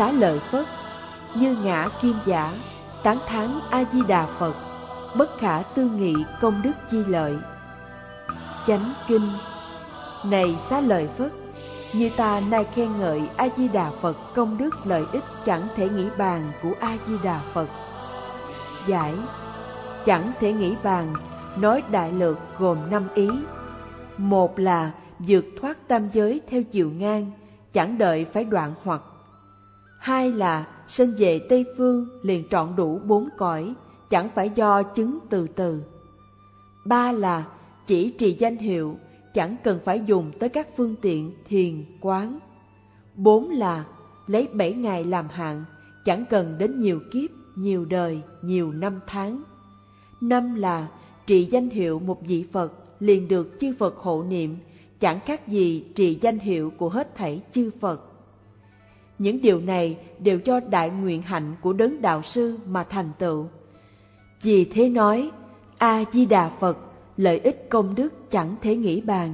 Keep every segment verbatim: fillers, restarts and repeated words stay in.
Xá Lợi Phất, Như Ngã Kim Giả, tán thán A Di Đà Phật, bất khả tư nghị công đức chi lợi. Chánh Kinh. Này Xá Lợi Phất, như ta nay khen ngợi A Di Đà Phật công đức lợi ích chẳng thể nghĩ bàn của A Di Đà Phật. Giải. Chẳng thể nghĩ bàn nói đại lược gồm năm ý. Một là vượt thoát tam giới theo chiều ngang, chẳng đợi phải đoạn hoặc. Hai là sinh về Tây Phương liền trọn đủ bốn cõi, chẳng phải do chứng từ từ. Ba là chỉ trì danh hiệu, chẳng cần phải dùng tới các phương tiện thiền quán. Bốn là lấy bảy ngày làm hạn, chẳng cần đến nhiều kiếp, nhiều đời, nhiều năm tháng. Năm là trì danh hiệu một vị Phật liền được chư Phật hộ niệm, chẳng khác gì trì danh hiệu của hết thảy chư Phật. Những điều này đều do đại nguyện hạnh của đấng đạo sư mà thành tựu. Vì thế nói, A Di Đà Phật, lợi ích công đức chẳng thể nghĩ bàn.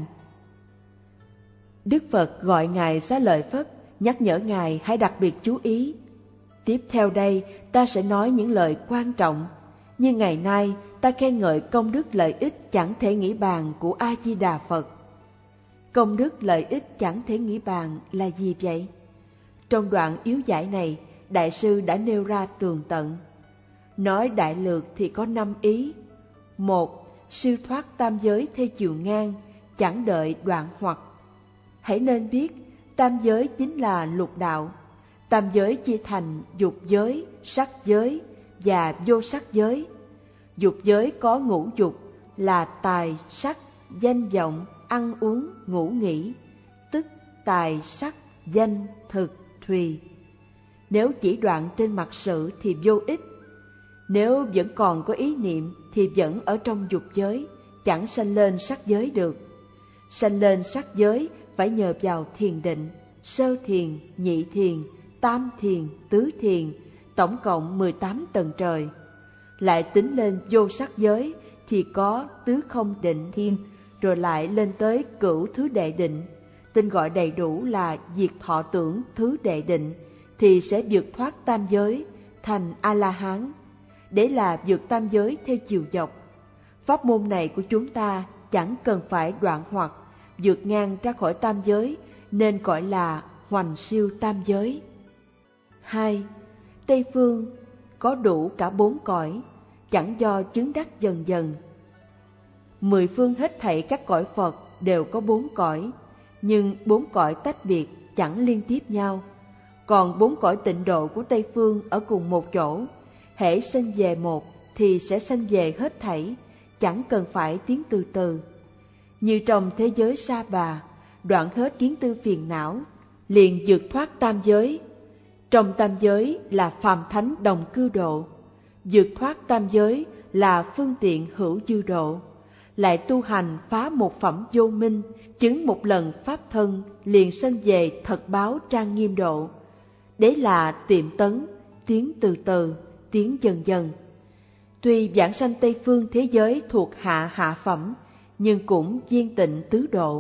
Đức Phật gọi Ngài Xá Lợi Phất, nhắc nhở Ngài hãy đặc biệt chú ý. Tiếp theo đây ta sẽ nói những lời quan trọng, như ngày nay ta khen ngợi công đức lợi ích chẳng thể nghĩ bàn của A Di Đà Phật. Công đức lợi ích chẳng thể nghĩ bàn là gì vậy? Trong đoạn yếu giải này, Đại sư đã nêu ra tường tận. Nói đại lược thì có năm ý. Một, siêu thoát tam giới theo chiều ngang, chẳng đợi đoạn hoặc. Hãy nên biết, tam giới chính là lục đạo. Tam giới chia thành dục giới, sắc giới và vô sắc giới. Dục giới có ngũ dục là tài, sắc, danh vọng, ăn uống, ngủ nghỉ, tức tài, sắc, danh, thực, thùy. Nếu chỉ đoạn trên mặt sự thì vô ích. Nếu vẫn còn có ý niệm thì vẫn ở trong dục giới, chẳng sanh lên sắc giới được. Sanh lên sắc giới phải nhờ vào thiền định, sơ thiền, nhị thiền, tam thiền, tứ thiền, tổng cộng mười tám tầng trời. Lại tính lên vô sắc giới thì có tứ không định thiên, rồi lại lên tới cửu thứ đệ định, tên gọi đầy đủ là diệt thọ tưởng thứ đệ định, thì sẽ vượt thoát tam giới, thành A-la-hán. Để là vượt tam giới theo chiều dọc. Pháp môn này của chúng ta chẳng cần phải đoạn hoặc, vượt ngang ra khỏi tam giới, nên gọi là hoành siêu tam giới. Hai, Tây Phương có đủ cả bốn cõi, chẳng do chứng đắc dần dần. Mười phương hết thảy các cõi Phật đều có bốn cõi, nhưng bốn cõi tách biệt, chẳng liên tiếp nhau. Còn bốn cõi tịnh độ của Tây Phương ở cùng một chỗ, hễ sanh về một thì sẽ sanh về hết thảy, chẳng cần phải tiến từ từ. Như trong thế giới Sa Bà, đoạn hết kiến tư phiền não, liền vượt thoát tam giới. Trong tam giới là phàm thánh đồng cư độ, vượt thoát tam giới là phương tiện hữu dư độ. Lại tu hành phá một phẩm vô minh, chứng một lần pháp thân, liền sanh về thật báo trang nghiêm độ. Đấy là tiệm tấn, tiến từ từ, tiến dần dần. Tuy vãng sanh Tây Phương thế giới thuộc hạ hạ phẩm, nhưng cũng viên tịnh tứ độ.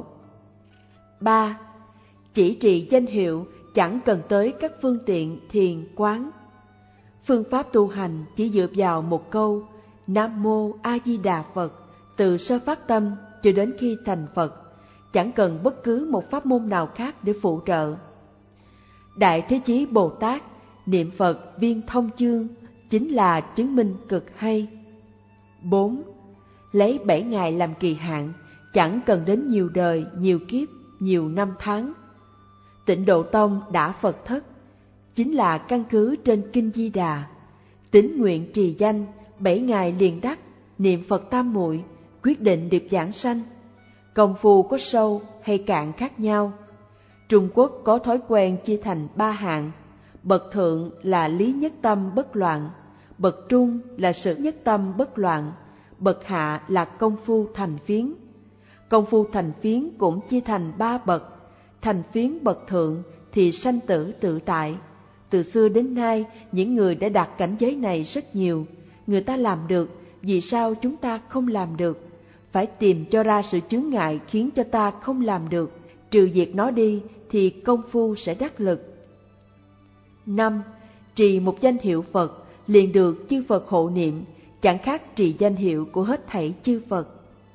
Ba, chỉ trì danh hiệu, chẳng cần tới các phương tiện thiền quán. Phương pháp tu hành chỉ dựa vào một câu Nam Mô A Di Đà Phật, từ sơ phát tâm cho đến khi thành Phật, chẳng cần bất cứ một pháp môn nào khác để phụ trợ. Đại Thế Chí Bồ Tát niệm Phật viên thông chương chính là chứng minh cực hay. Bốn, lấy bảy ngày làm kỳ hạn, chẳng cần đến nhiều đời, nhiều kiếp, nhiều năm tháng. Tịnh Độ Tông đã Phật thất, chính là căn cứ trên Kinh Di Đà. Tín nguyện trì danh, bảy ngày liền đắc, niệm Phật tam muội, quyết định được giảng sanh. Công phu có sâu hay cạn khác nhau. Trung Quốc có thói quen chia thành ba hạng. Bậc thượng là lý nhất tâm bất loạn, bậc trung là sự nhất tâm bất loạn, bậc hạ là công phu thành phiến. Công phu thành phiến cũng chia thành ba bậc. Thành phiến bậc thượng thì sanh tử tự tại. Từ xưa đến nay, những người đã đạt cảnh giới này rất nhiều. Người ta làm được, vì sao chúng ta không làm được? Phải tìm cho ra sự chướng ngại khiến cho ta không làm được, trừ diệt nó đi thì công phu sẽ đắc lực. Năm, trì một danh hiệu Phật liền được chư Phật hộ niệm, chẳng khác trì danh hiệu của hết thảy chư Phật.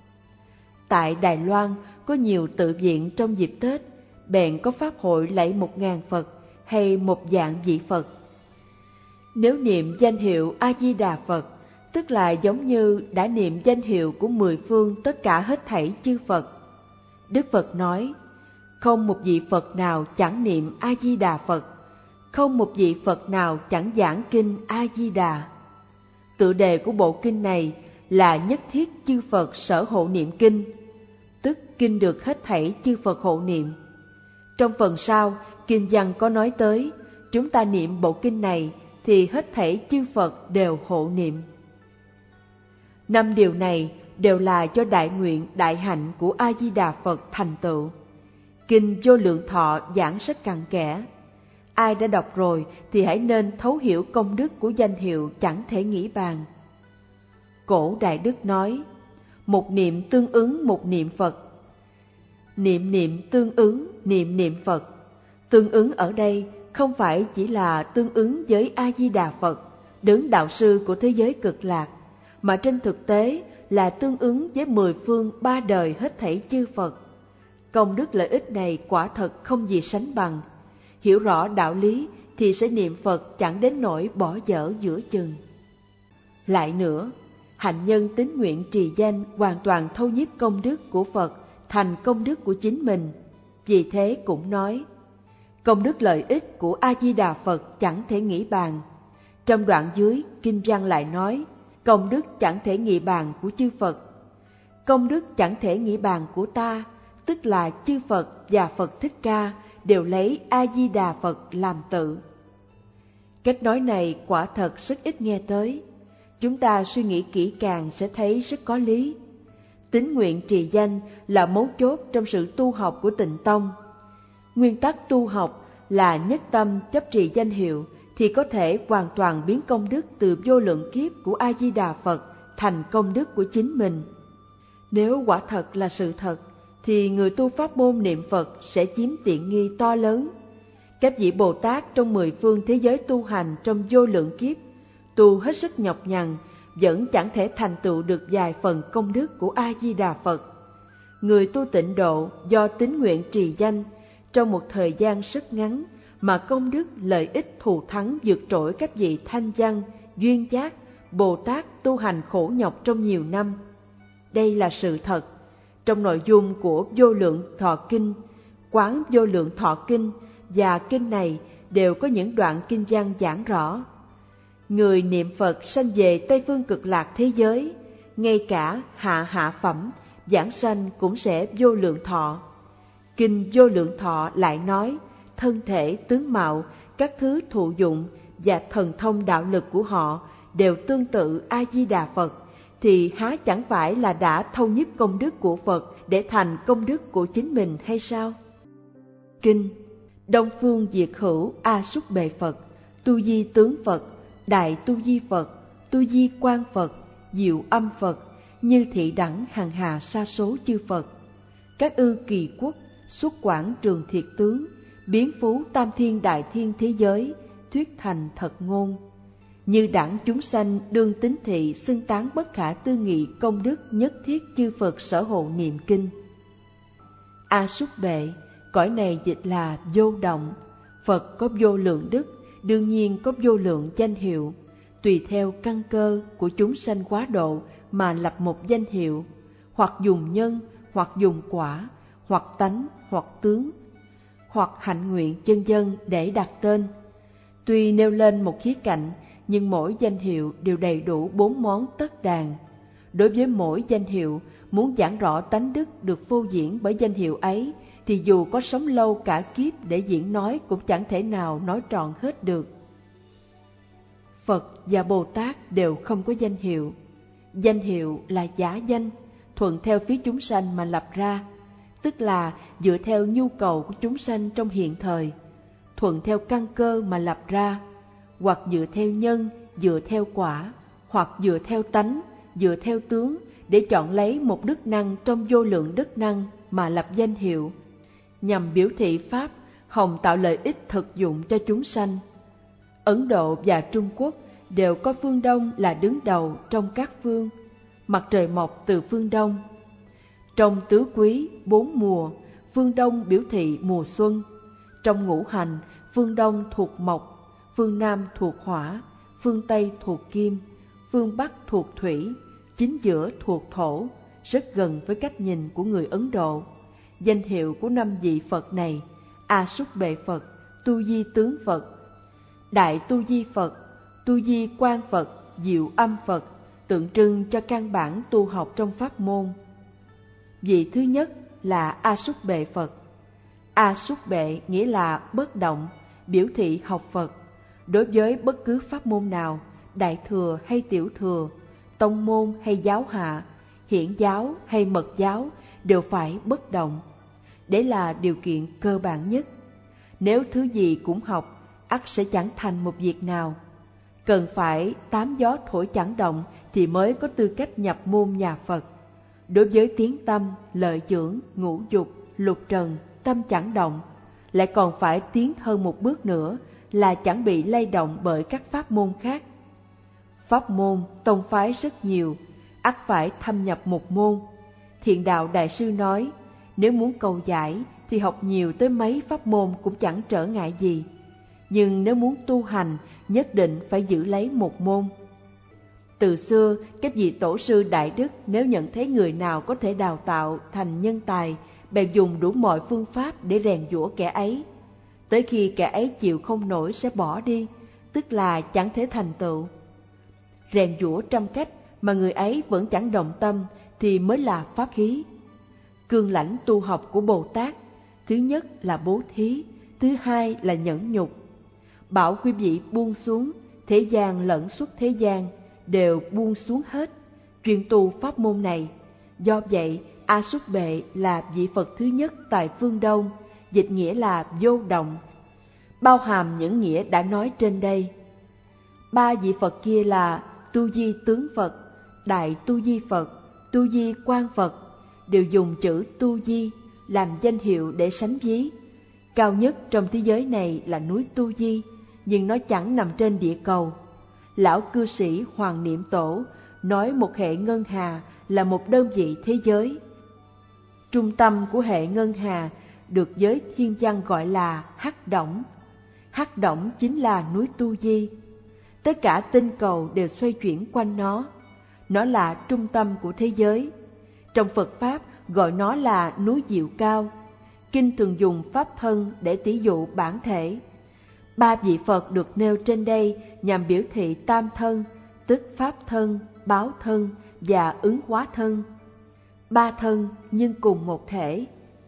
Tại Đài Loan có nhiều tự viện trong dịp Tết, bèn có pháp hội lạy một ngàn Phật hay một vạn vị Phật. Nếu niệm danh hiệu A-di-đà Phật, tức là giống như đã niệm danh hiệu của mười phương tất cả hết thảy chư Phật. Đức Phật nói, không một vị Phật nào chẳng niệm A-di-đà Phật, không một vị Phật nào chẳng giảng kinh A-di-đà. Tựa đề của bộ kinh này là nhất thiết chư Phật sở hộ niệm kinh, tức kinh được hết thảy chư Phật hộ niệm. Trong phần sau, kinh văn có nói tới, chúng ta niệm bộ kinh này thì hết thảy chư Phật đều hộ niệm. Năm điều này đều là do đại nguyện đại hạnh của A-di-đà Phật thành tựu. Kinh Vô Lượng Thọ giảng rất cặn kẽ. Ai đã đọc rồi thì hãy nên thấu hiểu công đức của danh hiệu chẳng thể nghĩ bàn. Cổ Đại Đức nói, một niệm tương ứng một niệm Phật. Niệm niệm tương ứng niệm niệm Phật. Tương ứng ở đây không phải chỉ là tương ứng với A-di-đà Phật, đấng đạo sư của thế giới cực lạc, mà trên thực tế là tương ứng với mười phương ba đời hết thảy chư Phật. Công đức lợi ích này quả thật không gì sánh bằng. Hiểu rõ đạo lý thì sẽ niệm Phật chẳng đến nỗi bỏ dở giữa chừng. Lại nữa, hạnh nhân tín nguyện trì danh hoàn toàn thâu nhiếp công đức của Phật thành công đức của chính mình. Vì thế cũng nói, công đức lợi ích của A-di-đà Phật chẳng thể nghĩ bàn. Trong đoạn dưới, kinh văn lại nói, công đức chẳng thể nghĩ bàn của chư Phật. Công đức chẳng thể nghĩ bàn của ta, tức là chư Phật và Phật Thích Ca đều lấy A-di-đà Phật làm tự. Cách nói này quả thật rất ít nghe tới. Chúng ta suy nghĩ kỹ càng sẽ thấy rất có lý. Tín nguyện trì danh là mấu chốt trong sự tu học của Tịnh Tông. Nguyên tắc tu học là nhất tâm chấp trì danh hiệu thì có thể hoàn toàn biến công đức từ vô lượng kiếp của A-di-đà Phật thành công đức của chính mình. Nếu quả thật là sự thật, thì người tu pháp môn niệm Phật sẽ chiếm tiện nghi to lớn. Các vị Bồ Tát trong mười phương thế giới tu hành trong vô lượng kiếp, tu hết sức nhọc nhằn, vẫn chẳng thể thành tựu được vài phần công đức của A-di-đà Phật. Người tu tịnh độ do tín nguyện trì danh, trong một thời gian rất ngắn mà công đức lợi ích thù thắng vượt trội các vị thanh văn, duyên giác, Bồ Tát tu hành khổ nhọc trong nhiều năm. Đây là sự thật. Trong nội dung của Vô Lượng Thọ Kinh, Quán Vô Lượng Thọ Kinh và kinh này đều có những đoạn kinh văn giảng rõ. Người niệm Phật sanh về Tây Phương Cực Lạc thế giới, ngay cả hạ hạ phẩm, giảng sanh cũng sẽ vô lượng thọ. Kinh Vô Lượng Thọ lại nói, thân thể, tướng mạo, các thứ thụ dụng và thần thông đạo lực của họ đều tương tự A-di-đà Phật, thì há chẳng phải là đã thâu nhiếp công đức của Phật để thành công đức của chính mình hay sao? Kinh Đông Phương Diệt Hữu A Súc Bệ Phật, Tu Di Tướng Phật, Đại Tu Di Phật, Tu Di Quang Phật, Diệu Âm Phật, Như Thị Đẳng hằng hà sa số chư Phật, các ư kỳ quốc, xuất quảng trường thiệt tướng, biến phú tam thiên đại thiên thế giới, thuyết thành thật ngôn. Như đẳng chúng sanh đương tín thị xưng tán bất khả tư nghị công đức nhất thiết chư Phật sở hộ niệm kinh. A Súc Bệ, cõi này dịch là vô động. Phật có vô lượng đức, đương nhiên có vô lượng danh hiệu, tùy theo căn cơ của chúng sanh quá độ mà lập một danh hiệu, hoặc dùng nhân, hoặc dùng quả, hoặc tánh, hoặc tướng, hoặc hạnh nguyện chân dân để đặt tên. Tuy nêu lên một khía cạnh, nhưng mỗi danh hiệu đều đầy đủ bốn món tất đàn. Đối với mỗi danh hiệu, muốn giảng rõ tánh đức được phô diễn bởi danh hiệu ấy, thì dù có sống lâu cả kiếp để diễn nói cũng chẳng thể nào nói trọn hết được. Phật và Bồ Tát đều không có danh hiệu. Danh hiệu là giả danh, thuận theo phía chúng sanh mà lập ra, tức là dựa theo nhu cầu của chúng sanh trong hiện thời, thuận theo căn cơ mà lập ra, hoặc dựa theo nhân, dựa theo quả, hoặc dựa theo tánh, dựa theo tướng, để chọn lấy một đức năng trong vô lượng đức năng mà lập danh hiệu, nhằm biểu thị pháp, hồng tạo lợi ích thực dụng cho chúng sanh. Ấn Độ và Trung Quốc đều có phương Đông là đứng đầu trong các phương, mặt trời mọc từ phương Đông. Trong tứ quý, bốn mùa, phương Đông biểu thị mùa xuân. Trong ngũ hành, phương Đông thuộc mộc, phương Nam thuộc hỏa, phương Tây thuộc kim, phương Bắc thuộc thủy, chính giữa thuộc thổ, rất gần với cách nhìn của người Ấn Độ. Danh hiệu của năm vị Phật này: A Súc Bệ Phật, Tu Di Tướng Phật, Đại Tu Di Phật, Tu Di Quang Phật, Diệu Âm Phật, tượng trưng cho căn bản tu học trong pháp môn. Vị thứ nhất là A Súc Bệ Phật. A Súc Bệ nghĩa là bất động, biểu thị học Phật. Đối với bất cứ pháp môn nào, đại thừa hay tiểu thừa, tông môn hay giáo hạ, hiển giáo hay mật giáo, đều phải bất động. Đấy là điều kiện cơ bản nhất. Nếu thứ gì cũng học, ắt sẽ chẳng thành một việc nào. Cần phải tám gió thổi chẳng động thì mới có tư cách nhập môn nhà Phật. Đối với tiếng tâm, lợi dưỡng, ngũ dục, lục trần, tâm chẳng động, lại còn phải tiến hơn một bước nữa là chẳng bị lay động bởi các pháp môn khác. Pháp môn, tông phái rất nhiều, ắt phải thâm nhập một môn. Thiện Đạo Đại Sư nói, nếu muốn cầu giải thì học nhiều tới mấy pháp môn cũng chẳng trở ngại gì. Nhưng nếu muốn tu hành, nhất định phải giữ lấy một môn. Từ xưa, các vị tổ sư đại đức nếu nhận thấy người nào có thể đào tạo thành nhân tài, bèn dùng đủ mọi phương pháp để rèn giũa kẻ ấy. Tới khi kẻ ấy chịu không nổi sẽ bỏ đi, tức là chẳng thể thành tựu. Rèn giũa trăm cách mà người ấy vẫn chẳng động tâm thì mới là pháp khí. Cương lãnh tu học của Bồ Tát, thứ nhất là bố thí, thứ hai là nhẫn nhục. Bảo quý vị buông xuống, thế gian lẫn xuất thế gian, đều buông xuống hết, chuyên tu pháp môn này. Do vậy, A Súc Bệ là vị Phật thứ nhất tại phương Đông, dịch nghĩa là vô động, bao hàm những nghĩa đã nói trên đây. Ba vị Phật kia là Tu Di Tướng Phật, Đại Tu Di Phật, Tu Di Quang Phật, đều dùng chữ Tu Di làm danh hiệu để sánh ví. Cao nhất trong thế giới này là núi Tu Di, nhưng nó chẳng nằm trên địa cầu. Lão cư sĩ Hoàng Niệm Tổ nói một hệ ngân hà là một đơn vị thế giới. Trung tâm của hệ ngân hà được giới thiên văn gọi là Hắc Đổng. Hắc Đổng chính là núi Tu Di. Tất cả tinh cầu đều xoay chuyển quanh nó. Nó là trung tâm của thế giới. Trong Phật Pháp gọi nó là núi Diệu Cao. Kinh thường dùng Pháp thân để tỉ dụ bản thể. Ba vị Phật được nêu trên đây nhằm biểu thị tam thân, tức Pháp thân, báo thân và ứng hóa thân. Ba thân nhưng cùng một thể.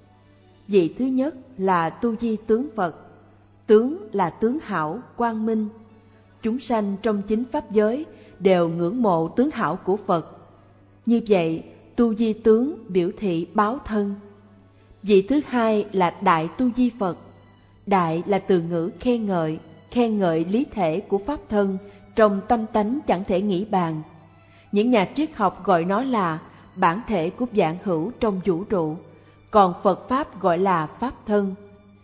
Vị thứ nhất là Tu Di Tướng Phật. Tướng là tướng hảo, quang minh. Chúng sanh trong chính pháp giới đều ngưỡng mộ tướng hảo của Phật. Như vậy, Tu Di Tướng biểu thị báo thân. Vị thứ hai là Đại Tu Di Phật. Đại là từ ngữ khen ngợi, khen ngợi lý thể của pháp thân trong tâm tánh chẳng thể nghĩ bàn. Những nhà triết học gọi nó là bản thể của vạn hữu trong vũ trụ, còn Phật Pháp gọi là pháp thân.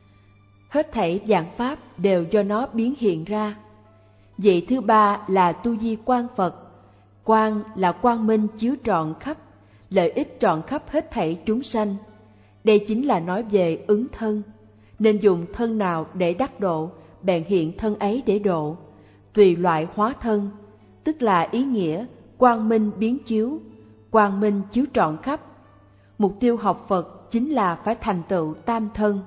Hết thảy vạn pháp đều do nó biến hiện ra. Vị thứ ba là Tu Di Quang Phật. Quang là quang minh chiếu trọn khắp, lợi ích trọn khắp hết thảy chúng sanh. Đây chính là nói về ứng thân. Nên dùng thân nào để đắc độ, bèn hiện thân ấy để độ. Tùy loại hóa thân, tức là ý nghĩa quang minh biến chiếu, quang minh chiếu trọn khắp. Mục tiêu học Phật chính là phải thành tựu tam thân.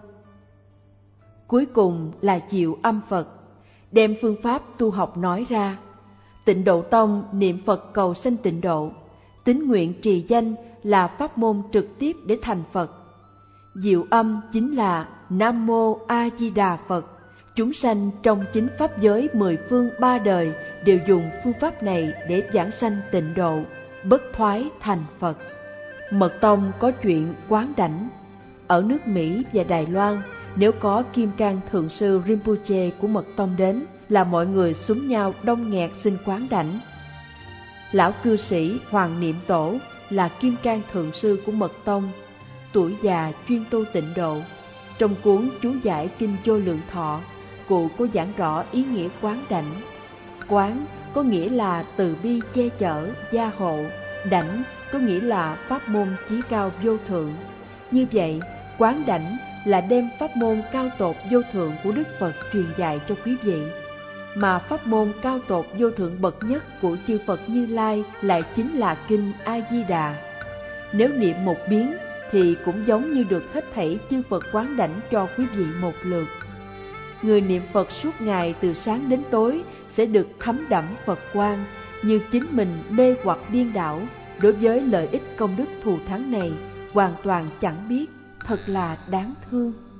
Cuối cùng là Diệu Âm Phật, đem phương pháp tu học nói ra. Tịnh Độ Tông niệm Phật cầu sanh tịnh độ, tín nguyện trì danh là pháp môn trực tiếp để thành Phật. Diệu Âm chính là Nam Mô A Di Đà Phật. Chúng sanh trong chính pháp giới mười phương ba đời đều dùng phương pháp này để giảng sanh tịnh độ, bất thoái thành Phật. Mật Tông có chuyện quán đảnh. Ở nước Mỹ và Đài Loan, nếu có Kim Cang Thượng sư Rinpoche của Mật Tông đến, là mọi người xúm nhau đông nghẹt xin quán đảnh. Lão cư sĩ Hoàng Niệm Tổ là Kim Cang Thượng sư của Mật Tông, tuổi già chuyên tu tịnh độ. Trong cuốn chú giải Kinh Vô Lượng Thọ, cụ có giảng rõ ý nghĩa quán đảnh. Quán có nghĩa là từ bi che chở, gia hộ. Đảnh có nghĩa là pháp môn chí cao vô thượng. Như vậy, quán đảnh là đem pháp môn cao tột vô thượng của Đức Phật truyền dạy cho quý vị. Mà pháp môn cao tột vô thượng bậc nhất của chư Phật Như Lai lại chính là Kinh A-di-đà. Nếu niệm một biến thì cũng giống như được hết thảy chư Phật quán đảnh cho quý vị một lượt. Người niệm Phật suốt ngày từ sáng đến tối sẽ được thấm đẫm Phật quang, như chính mình mê hoặc điên đảo đối với lợi ích công đức thù thắng này, hoàn toàn chẳng biết, thật là đáng thương.